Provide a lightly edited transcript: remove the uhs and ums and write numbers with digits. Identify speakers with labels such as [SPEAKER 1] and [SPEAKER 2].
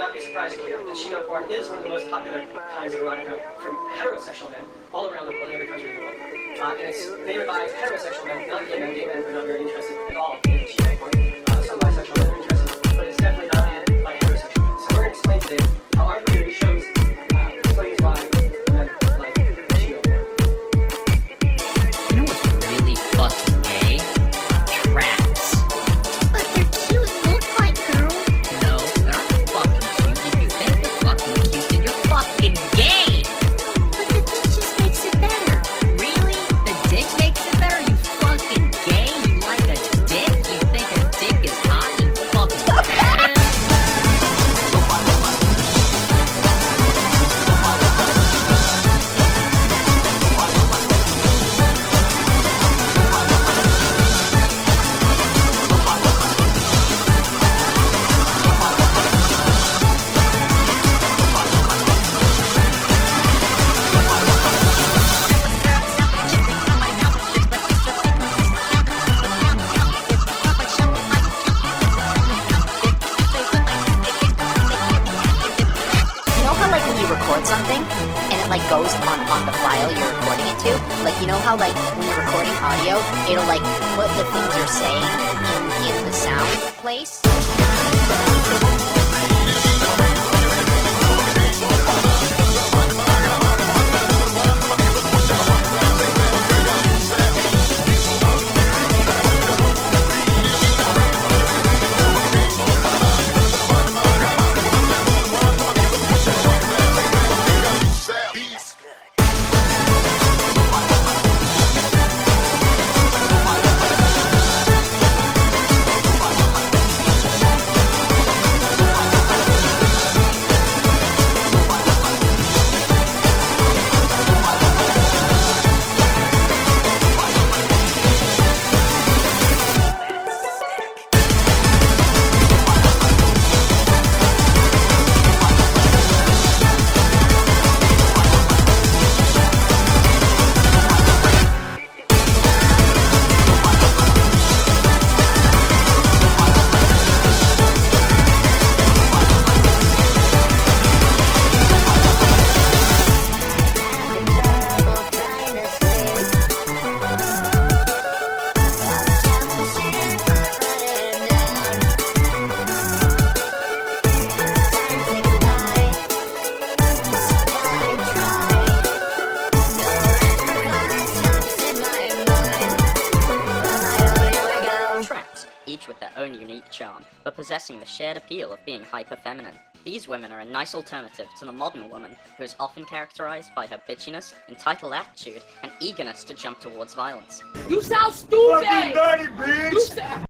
[SPEAKER 1] not be surprised to hear that Shigo porn is one of the most popular kinds of erotica from heterosexual men all around the world, in every country in the world. And it's favored by heterosexual men, not gay men. Gay men are not very interested at all in Shigo porn. Some bisexual men are interested, but it's definitely not banned by heterosexual men. So we're going to explain today how our community shows explains why men like Shigo porn.
[SPEAKER 2] You know what's really fucking gay? Tracks.
[SPEAKER 3] But they're cute, look like girls.
[SPEAKER 2] No, they're not fucking cute. If you think they're fucking cute, then you're fucking gay!
[SPEAKER 3] But the dick just makes it better.
[SPEAKER 2] Really? The dick makes it better? You fucking gay? You like a dick? You think a dick is hot? You fucking bad?
[SPEAKER 3] You know how like when you record something and it like goes on the file you're recording it to? Like you know how like when you're recording audio, it'll like put the things you're saying in the sound place?
[SPEAKER 2] Tracks, each with their own unique charm, but possessing the shared appeal of being hyper-feminine. These women are a nice alternative to the modern woman, who is often characterized by her bitchiness, entitled attitude, and eagerness to jump towards violence.
[SPEAKER 4] You sound stupid!
[SPEAKER 5] Fucking dirty, bitch!
[SPEAKER 4] You sound